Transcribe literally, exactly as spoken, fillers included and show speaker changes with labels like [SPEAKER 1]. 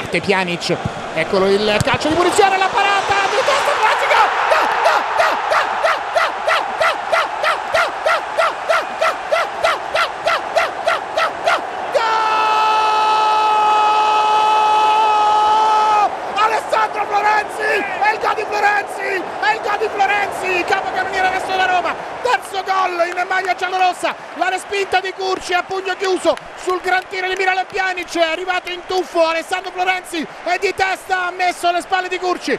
[SPEAKER 1] parte Pjanic, eccolo il calcio di punizione, la parata di testa, Florenzi, gol! Alessandro Florenzi, è il gol di Florenzi, è il gol di Florenzi, capocannoniere adesso da Roma, terzo gol in maglia giallorossa, la respinta di Curci a pugno chiuso sul gran tiro di Miralem Pjanic, è arrivato in tuffo Alessandro Florenzi e di testa ha messo alle spalle di Curci.